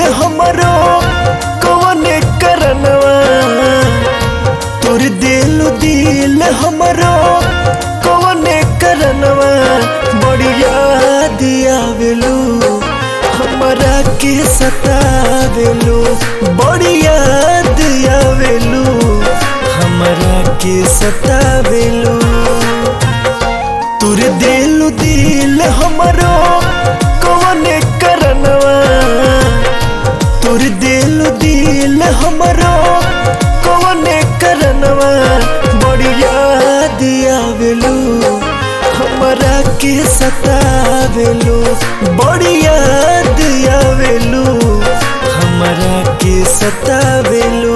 हमरो कवने करनवा तोर दिल हमरो कवने करनवा बड़ी याद आवेलू हमरा के सतावेलू बड़ी याद आवेलू हमरा के सतावेलू तोर दिल हमरो कवने करनवा तोर दिल हमरो कवने करनवा बड़ी याद आवेलू हमरा के सतावेलू बड़ी याद आवेलू हमरा के सतावेलू।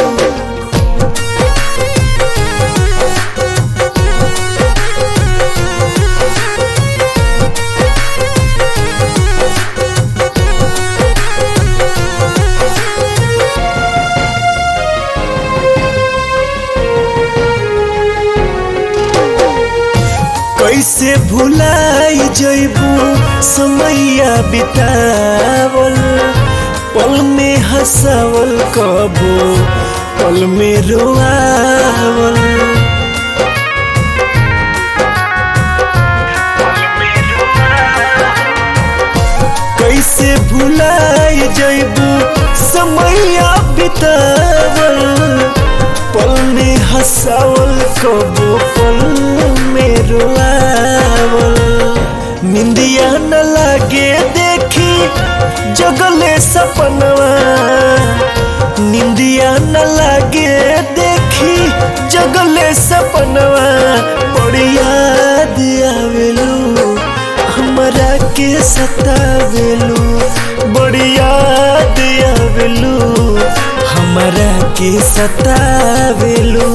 कैसे भुलाई जइबू समैया बितावल पल में हंसावल कबो पल में रोआवल कैसे भुलाई जइबू समैया बितावल पल में हंसावल कबो पल में रोआवल निंदिया न लागे देखी जगले सपनवा निंदिया न लागे देखी जगले सपनवा बड़ी याद आवेलू हमरा के सतावेलू बड़ी याद आवेलू हमरा के सतावेलू।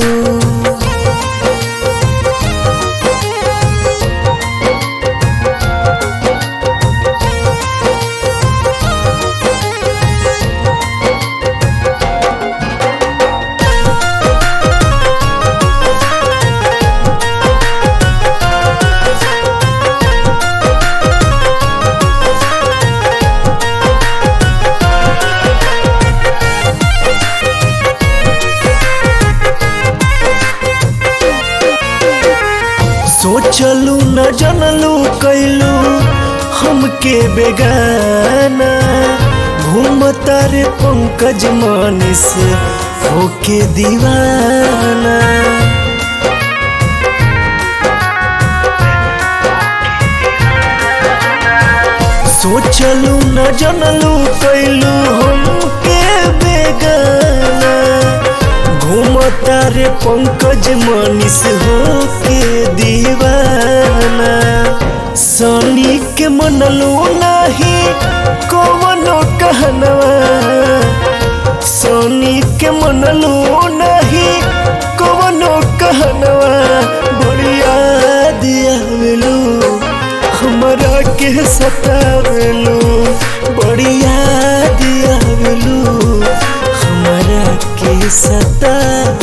सोचलू न जनलू कैलू हमके बेगाना घूमता रे पंकज मानिस होके दीवाना सोचलू न जनलू कैलू हमके बेगाना घूमता रे पंकज मानिस होके दीवाना सनी के मनलू नाही कवनो कहनवा सनी के मनलू नाही कवनो कहनवा बड़ी याद आवेलू हमरा के सतावेलू बड़ी याद आवेलू हमरा के सता